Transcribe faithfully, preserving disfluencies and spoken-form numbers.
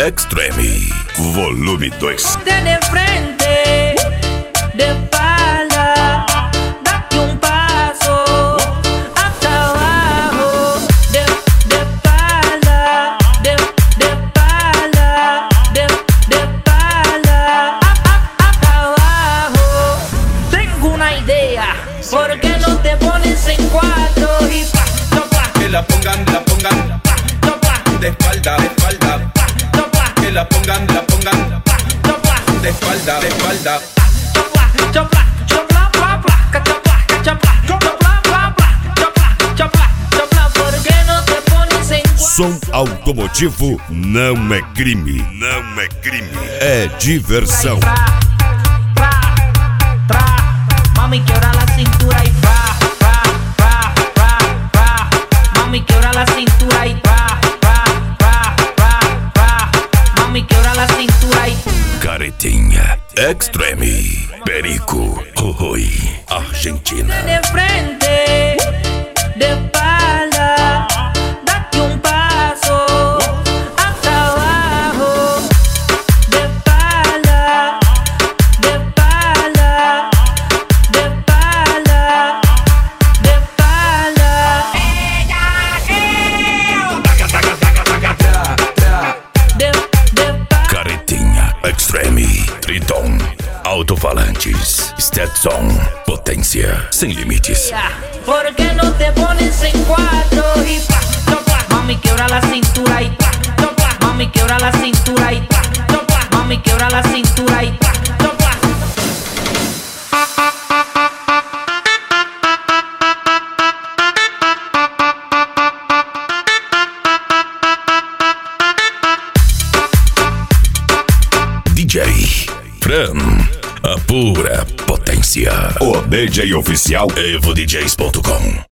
Extreme, volume dois. De frente, de espalda, date un paso hasta abajo. De, de espalda, de, de espalda, de, de espalda hasta abajo. Tengo una idea, ¿por qué no te pones en cuatro y pa, pa, que la pongan, la pongan, pa, pa, de espalda, de espalda, que la pongan, la pongan, de espalda, de espalda. Som automotivo não é crime, não é crime, é diversão. Mami, quebra la cintura y fra, fra, fra, fra, fra. Mami, quebra la cintura y fra, fra, fra, fra, fra. Mami, quebra la cintura y... Caretinha, Extreme, Perico, Oi, Argentina. De frente, de espalda, date un paso hasta abajo. De espalda, de espalda, de espalda, de espalda. De, de espalda. Caretinha, Extreme, Triton, alto-falantes, Stetson, potência sem limites. ¿Por qué no te pones en cuatro y pa, pa? Mami, quebra la cintura y pa, pa. Mami, quebra la cintura y pa, pa. Mami, quebra la cintura y pa, pa. D J Fran, a pura potência. O D J oficial evo d js ponto com.